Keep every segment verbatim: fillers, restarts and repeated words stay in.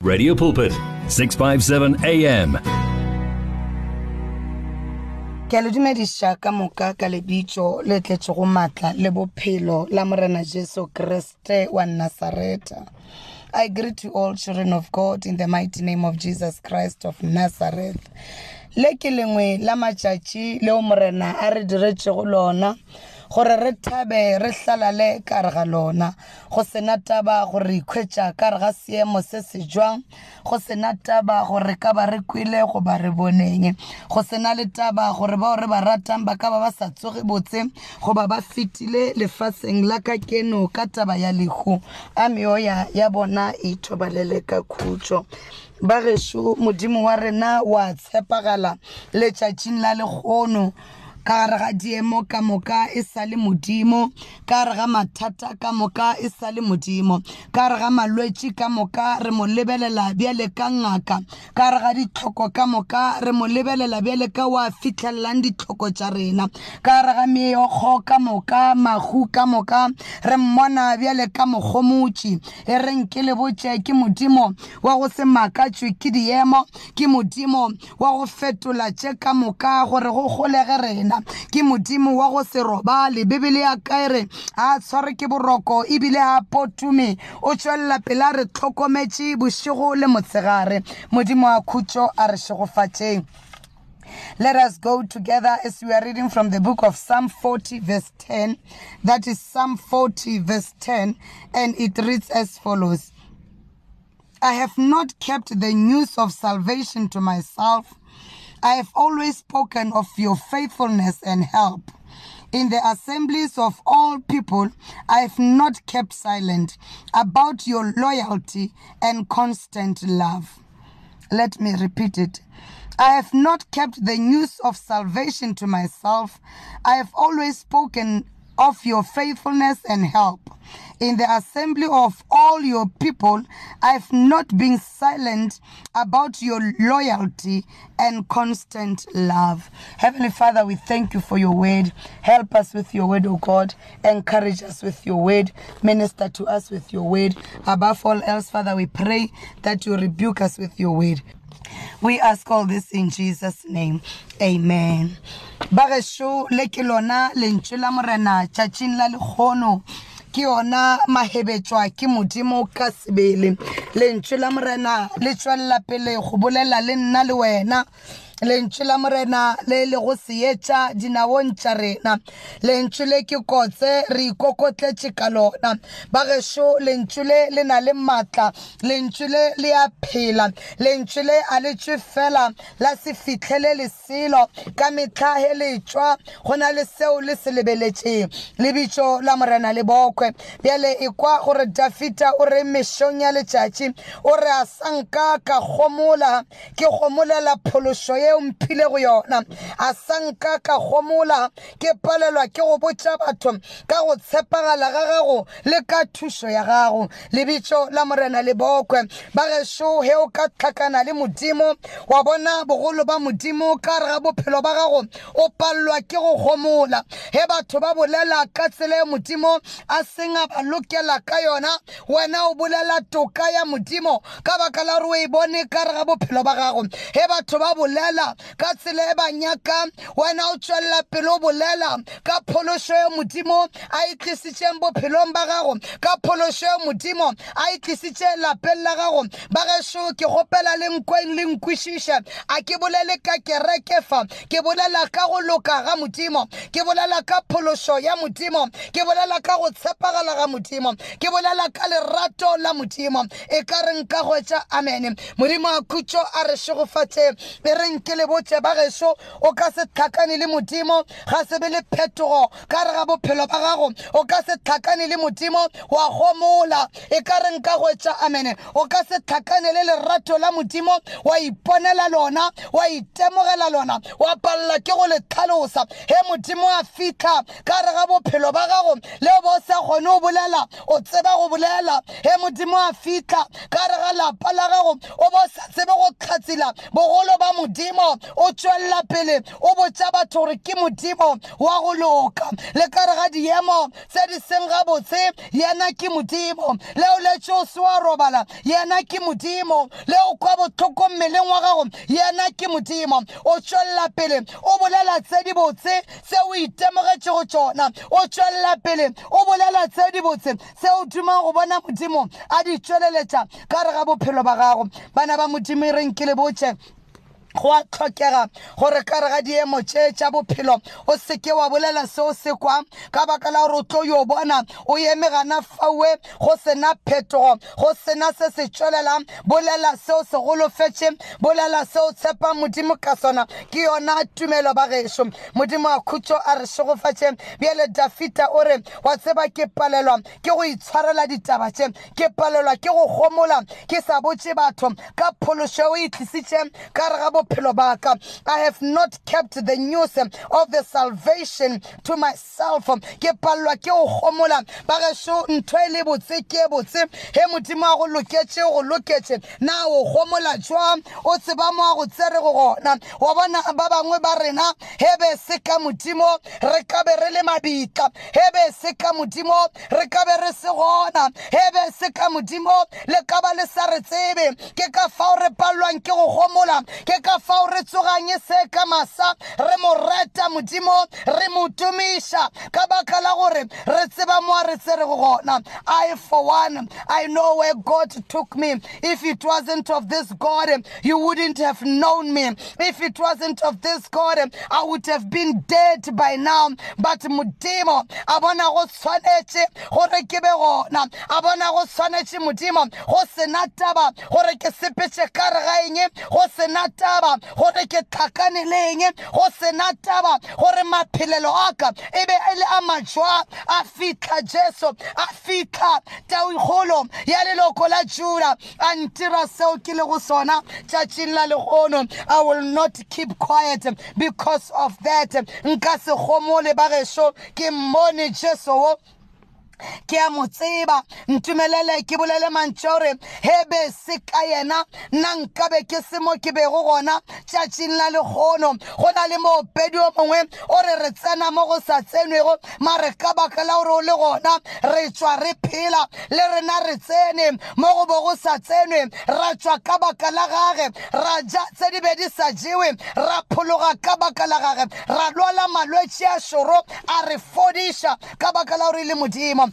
Radio Pulpit, six fifty-seven A M. Ke le dumedisha ka moka ka lebitso le tletse go matla le bophelo la morena Jesu Kriste wa Nazareth. I greet you all, children of God, in the mighty name of Jesus Christ of Nazareth. Le ke lengwe la matšatši leo morena a re diretse go lona gore re thabe re hlalale ka re ga lona go sena taba gore ikhwetša ka re ga seemo se se jwang go sena taba gore ka ba re kwile go ba re boneng go sena le taba gore bao re ba ratang ba ka ba ba sa tsoge botse go ba ba fitile lefatsheng la ka keno ka taba ya lehu a meoya ya bona e thobalele ka khutšo ba gešo modimo wa rena wa tshepagala letšatšing la lekgono ka re ga diemo ka moka e sa le modimo ka re ga mathata ka moka e sa le modimo ka re ga malwetši ka moka re mo lebelela bjale ka ngaka ka re ga ditlhoko ka moka re mo lebelela bjale ka wa fitlhelelang ditlhoko tša rena ka re ga meokgo ka moka mahu ka moka re mmona bjale ka mogomotši e reng ke le botše ke modimo wa go se makatšwe ke diemo ke modimo wa go fetola tše ka moka gore go golege rena ke modimo wa go se robale bibele ya kaere a tshware ke boroko ebile a potume o tšwella pela re tlhokometše bošego le motsegare modimo a khutšo a re šegofatšeng. Let us go together as we are reading from the book of Psalm forty verse ten. That is Psalm forty verse ten, and it reads as follows. I have not kept the news of salvation to myself. I have always spoken of your faithfulness and help. In the assemblies of all people, I have not kept silent about your loyalty and constant love. Let me repeat it. I have not kept the news of salvation to myself. I have always spoken of your faithfulness and help. In the assembly of all your people, I have not been silent about your loyalty and constant love. Heavenly Father, we thank you for your word. Help us with your word, O God. Encourage us with your word. Minister to us with your word. Above all else, Father, we pray that you rebuke us with your word. We ask all this in Jesus' name. Amen. Bagesho lekelona lenchula morena chachin la lekgono ke ona mahebetswa ke modimo ka sebele lenchula morena le tswalla pele go bolela le nna le wena lentswe la morena le le go seetša dinawong tša rena lentswe le ke kotse re ikokotletše ka lona ba gešo lentswe le le na le maatla lentswe le le a phela lentswe le a le tšwe fela la se fitlhele leselo ka metlha he le tšwa go na le seo le se lebeletšeng lebitšo la morena le bokwe bjale e kwa gore Dafita o re mešong ya letšatši o re a sanka ka gomola ke gomolela phološo ye mphile go yona a sanka ka gomola ke palelwa ke go botša batho ka go tshepagala ga gago le ka thušo ya gago lebitšo la morena le bokwe ba gešo he o ka tlhakana le modimo wa bona bogolo ba modimo ka re ga bophelo ba gago o pallwa ke go gomola he batho ba bolela ka tsela ya modimo a senga ba lokela ka yona wena o bolela toka ya modimo ka baka la re o e bone ka re ga bophelo ba gago he batho ba bolela ka tsela e ba nyaka wena o tšwella pele o bolela ka phološo ya modimo a itlisitšeng bophelong ba gago ka phološo ya modimo a itlisitše lapeng la gago ba gešo ke gopela le nkweng le nkwišiša a ke bolele ka kereke fa ke bolela ka go loka ga modimo ke bolela ka phološo ya modimo ke bolela ka go tshepagala ga modimo ke bolela ka lerato la modimo e ka re nka hwetša amen modimo a khutšo a re šegofatše e re nke le botše ba gešo o ka se tlhakane le modimo ga se be le phetogo ka re ga bophelo ba gago o ka se tlhakane le modimo wa gomola e ka re nka hwetša amen o ka se tlhakane le lerato la modimo wa iponela lona wa itemogela lona wa palela ke go le tlhalosa he modimo a fitlha ka re ga bophelo ba gago le bo sa kgone o bolela o tseba go bolela he modimo a fitlha ka re ga lapa la gago o bo sa tsebe go tlhatsela bogolo ba modimo modimo o tswella pele o botsa batho gore ke modimo wa go loka le ka re ga diemo tse di seng gabotse yena ke modimo leo le tšo se wa robala yena ke modimo leo kwa botlhoko mmeleng wa gago yena ke modimo o tswella pele o bolela tse di botse se o itemogetše go tšona o tswella pele o bolela tse di botse se o dumang go bona modimo a di tšweleletša ka re ga bophelo ba gago bana ba modimo e reng ke le botše go a tlhokega gore ka re ga diemo tše tša bophelo o seke wa bolela seo se kwa ka baka la gore o tlo yo bona o eme gana faue go sena phetogo go sena se se tšwelelang bolela seo se golofetše bolela seo tshepa modimo ka sona ke yona tumelo ba gešo modimo a khutšo a re šegofatše bjale Dafita o re wa tseba ke palelwa ke go itshwarela ditaba tše ke palelwa ke go gomola ke sa botše batho ka phološo o e tlisitše ka re ga I have not kept the news of the salvation to myself. Ke palwa ke o gomola ba ge sho ntho e le botse ke botse he modimo a go loketse go loketse na o gomola jwa o tseba mo a go tsere go gona wa bona ba bangwe ba rena he be se ka modimo re ka be re le mabitla he be se ka modimo re ka be re se gona he be se ka modimo le ka ba le sa re tsebe ke ka fa re palwang ke go gomola ke ka fa re tsoganye se ka masa re mo reta modimo re mo tumisha ka baka la gore re tseba mo re tsere go gona I for one I know where God took me if it wasn't of this God you wouldn't have known me if it wasn't of this God I would have been dead by now but modimo a bona go tshwanetse gore ke be gona a bona go tshwanetse modimo go sena taba gore ke sepetse ka re ga eng go sena taba gore ke tlhakane le eng go sena taba gore maphelelo a ka e be e le a majwa a fitlha Jesu a fitlha taigolo ya leloko la Juda a ntira seo ke le go sona tšatšing la legono I will not keep quiet because of that nka se gomole ba gešo ke mmone Jesu wo ke a mo tseba ntumelele ke bolele mantšore hebe se ka yena nna nkabe ke se mo ke bego gona tšatšing la legono go na le moopedi o mongwe o re re tsena mo go sa tsenwego mare ka baka la gore o le gona re tšwa re phela le rena re tsene mo go bo go sa tsenwe ra tšwa ka baka la gage ra ja tse di be di sa jewe ra phologa ka baka la gage ra lwala malwetše a šoro a re fodiša ka baka la gore le modimo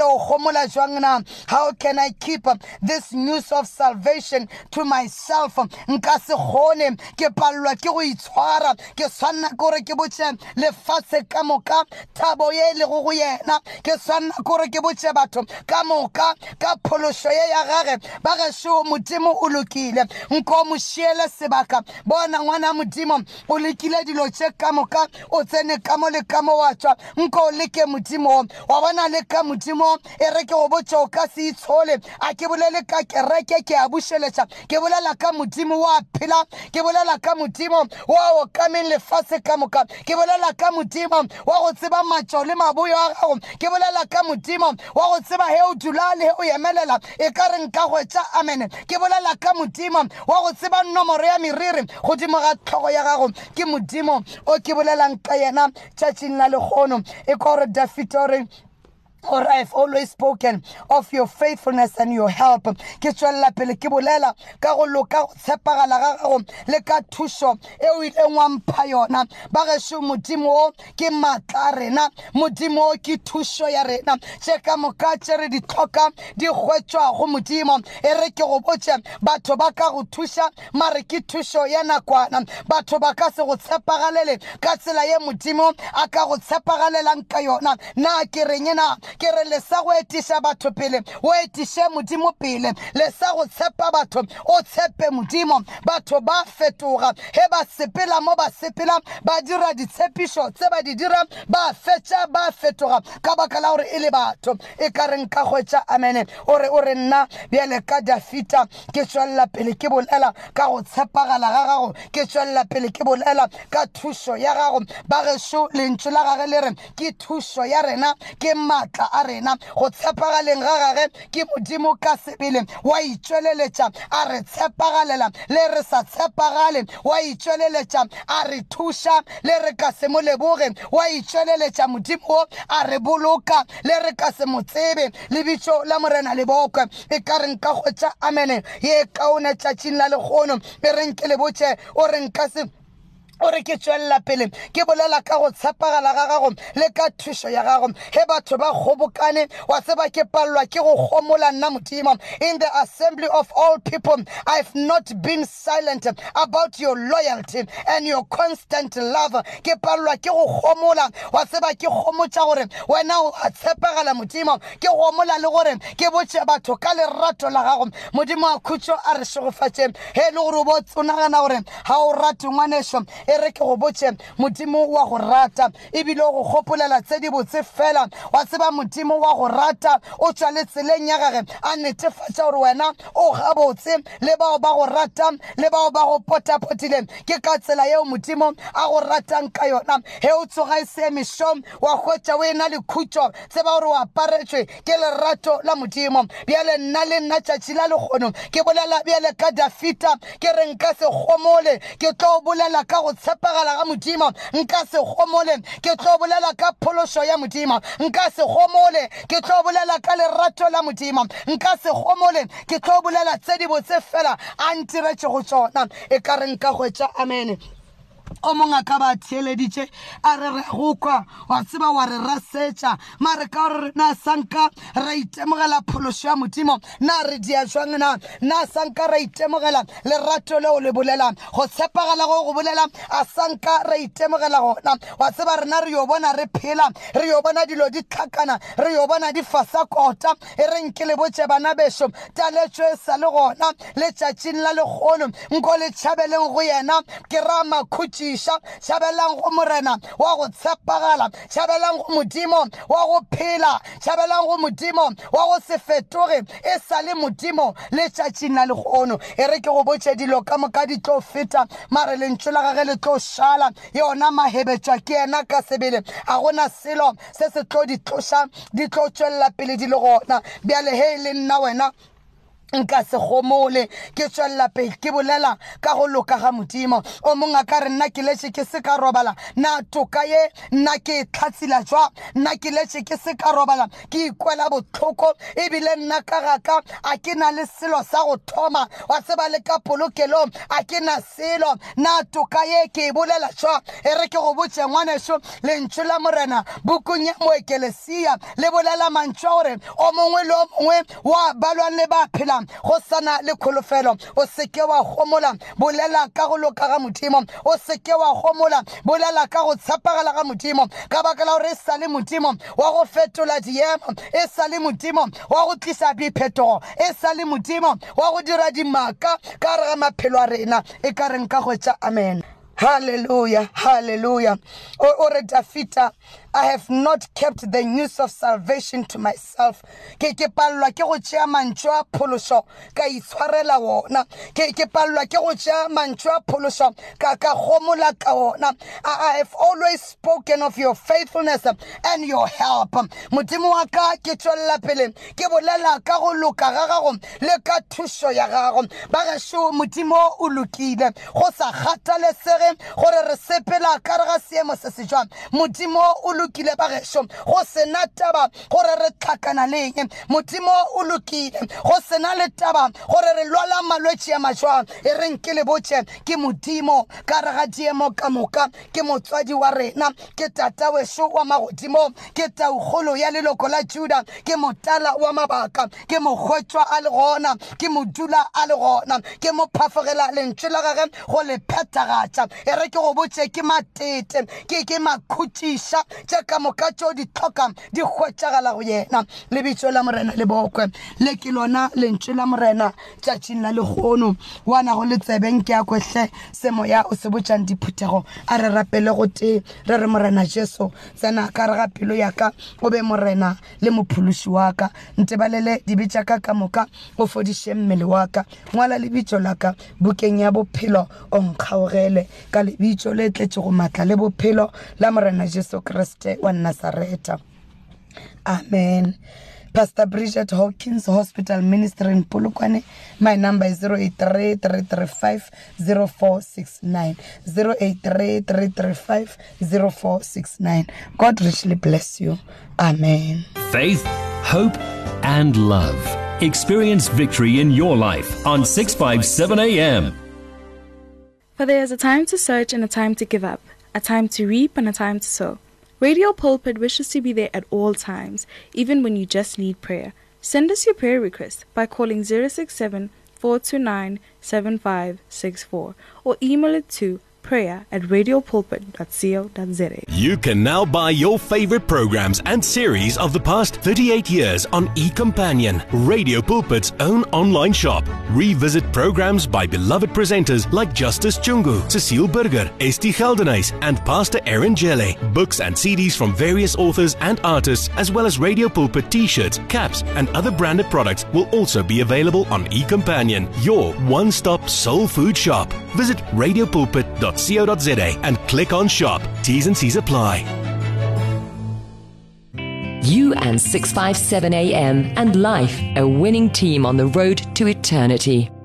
how can I keep this news of salvation to myself nka se gone ke palwa ke go itshwara ke swanna gore ke botse lefatshe ka moka thabo ye le go go yena ke swanna gore ke botse batho ka moka ka phološo ye ya gage ba gešo modimo o lokile nko mo šiele sebaka bona ngwana modimo o lekile dilo tše ka moka o tsene ka mo le ka mo wa tšwa nko o leke modimo wa bona le ka modimo e re ke go botša o ka se itshole a ke bolele ka kereke ke a bušeletša ke bolela ka modimo wa phela ke bolela ka modimo wa o kameng lefatshe ka moka ke bolela ka modimo wa go tseba matšo le maboyo a gago ke bolela ka modimo wa go tseba he o dula le he o emelela e ka re nka hwetša amen ke bolela ka modimo wa go tseba nomoro ya meriri godimo ga tlhogo ya gago ke modimo o ke bolelang ka yena tšatšing la legono e ka gore Dafita o re or I've always spoken of your faithfulness and your help. Ke tswela pele ke bolela ka go loka go tshepagala ga gago le ka thušo e o ile ngwa mpha yona ba gešo modimo ke matla rena modimo ke thušo ya rena tše ka moka tše re di tlhoka di hwetšwa go modimo e re ke go botše batho ba ka go thuša mare ke thušo ya nakwana batho ba ka se go tshepagalele ka tsela ye modimo a ka go tshepagalelang ka yona na ke renyena ke re le sa go etiša batho pele o etiše modimo pele le sa go tshepa batho o tshepe modimo batho ba fetoga he ba sepela mo ba sepela ba dira ditshepišo tse ba di dira ba fetša ba fetoga ka baka la gore e le batho e ka reng ka hwetša amene o re o re nna bjale ka Dafita ke tšwelela pele ke bolela ka go tshepagala ga gago ke tšwelela pele ke bolela ka thušo ya gago ba gešo lentšu la gage le re ke thušo ya rena ke matla matla a rena go tshepagaleng ga gage ke modimo ka sebele wa itšweleletša a re tshepagalela le re sa tshepagale wa itšweleletša a re thuša le re ka se mo leboge wa itšweleletša modimo a re boloka le re ka se mo tsebe lebitšo la morena le bokwe e ka reng ka kgwetša amene ye kaone tšatšing la lekgono e reng ke le botše o reng ka se o re ke tšwelela pele ke bolela ka go tshepagala ga gago le ka thušo ya gago he batho ba kgobokane wa tseba ke palelwa ke go gomola nna modimo in the assembly of all people. I've not been silent about your loyalty and your constant love. Ke palelwa ke go gomola wa tseba ke gomotša gore wena o a tshepagala modimo ke gomola le gore ke botše batho ka lerato la gago modimo a khutšo a re šegofatše he le gore o bo tsonagana gore ga o rate ngwanešo e re ke go botše modimo wa go rata ebile go gopolela tse di botse fela wa tseba modimo wa go rata o tšwa le tseleng ya gage a netefatša gore wena o gabotse le bao ba go rata le bao ba go potapotile ke ka tsela yeo modimo a go ratang ka yona he o tsoga e se mešom wa hwetša o e na le khutšo tseba gore o aparetšwe ke lerato la modimo bjale nna le nna tšatši la lekgono ke bolela bjale ka Dafita ke re nka se gomole ke tlo bolela ka go tshepagala ga modimo nka se gomole ke tlo bolela ka phološo ya modimo nka se gomole ke tlo bolela ka lerato la modimo nka se gomole ke tlo bolela tse di botse fela a ntiretše go tšona e ka re nka hwetša amene o mongwe ka ba theeleditše a re re go kwa wa tseba wa re rasetša mare ka gore na sanka ra itemogela phološo ya modimo na re dia jwang na na sanka ra itemogela lerato leo le bolelang go tshepagala go go bolela a sanka ra itemogela gona wa tseba rena re yo bona re phela re yo bona dilo di tlhakana re yo bona di fasa kota e reng ke le botše bana bešo taletšo e sa le gona letšatšing la lekgono nko le tšhabeleng go yena ke ra makhutši shabelang go morena wa go tshepagala shabelang go modimo wa go phela shabelang go modimo wa go se fetoge e sa le modimo le tšatšing la lekgono e re ke go botše dilo ka moka di tlo feta mare lentšu la gage le tlo šala yona mahebetšwa ke yena ka sebele a gona selo se se tlo di tloša di tlo tšwelela pele di le gona bjale he le nna wena nka se gomole ke tšwelela pele ke bolela ka go loka ga modimo o mongwe ka re nna ke letše ke se ka robala na toka ye nna ke tlhatsila jwa nna ke letše ke se ka robala ke ikwela botlhoko ebile nna ka gaka a ke na le selo sa go thoma wa tseba le ka polokelo a ke na selo na toka ye ke e bolela jwa e re ke go botše ngwanešo lentšu la morena bukung ya moekelesia le bolela mantšwa gore o mongwe le o mongwe wa balwang le ba phela go sana le kholofelo o seke wa gomola bolela ka go loka ga modimo o seke wa gomola bolela ka go tshepagala ga modimo ka baka la gore e sa le modimo wa go fetola diemo e sa le modimo wa go tlisa diphetogo e sa le modimo wa go dira dimaka ka re ga maphelo a rena e ka reng ka hwetša amen. Hallelujah, hallelujah. O, o re Dafita, I have not kept the news of salvation to myself. Ke ke palwa ke go tšea mantšu a phološo ka itshwarela wona. Ke ke palwa ke go tšea mantšu a phološo ka ka gomola ka wona. I have always spoken of your faithfulness and your help. Modimo wa ka ke tšwelela pele ke bolela ka go loka ga gago le ka thušo ya gago. Ba gešo modimo o lokile go sa kgathalesege gore re sepela ka re ga seemo se se jwang modimo o lokile ba gešo go sena taba gore re tlhakana le eng modimo o lokile go sena le taba gore re lwala malwetši a majwang e reng ke le botše ke modimo ka re ga diemo ka moka ke motswadi wa rena ke tata wešo wa magodimo ke taukgolo ya leloko la Juda ke motala wa mabaka ke mokgwetšwa a le gona ke modula a le gona ke mophafogela lentšu la gage go le phetagatša e re ke go botše ke matete ke ke makhutiša tša ka moka tšo di tlhoka di hwetšagala go yena lebitšo la morena le bokwe le ke lona lentšu la morena tšatšing la lekgono wana go le tsebeng ke a kwehle semoya o se botšang diphuthego a re rapele go tee re re morena Jesu tsena ka re ga pelo ya ka o be morena le mophološi wa ka ntebalele dibetša ka ka moka o fodiše mmele wa ka ngwala lebitšo la ka bukeng ya bophelo o nkgaogele ka lebitšo le tletše go matla le bophelo la morena Jesu Kriste wa Nazareta. Amen. Pastor Bridget Hawkins Hospital Ministry in Polokwane. My number is zero eight three, three three five, zero four six nine. zero eight three, three three five, zero four six nine. God richly bless you. Amen. Faith, hope, and love. Experience victory in your life on six fifty-seven A M. For there is a time to search and a time to give up, a time to reap and a time to sow. Radio Pulpit wishes to be there at all times, even when you just need prayer. Send us your prayer request by calling zero six seven, four two nine, seven five six four or email it to prayer at radiopulpit dot co dot za. You can now buy your favorite programs and series of the past thirty-eight years on eCompanion, Radio Pulpit's own online shop. Revisit programs by beloved presenters like Justice Chungu, Cecile Burger, Esti Geldenhuys, and Pastor Aaron Jelle. Books and C Ds from various authors and artists, as well as Radio Pulpit t-shirts, caps, and other branded products will also be available on eCompanion, your one-stop soul food shop. Visit radiopulpit dot co dot za and click on shop. T's and C's apply. You and six fifty-seven A M and life, a winning team on the road to eternity.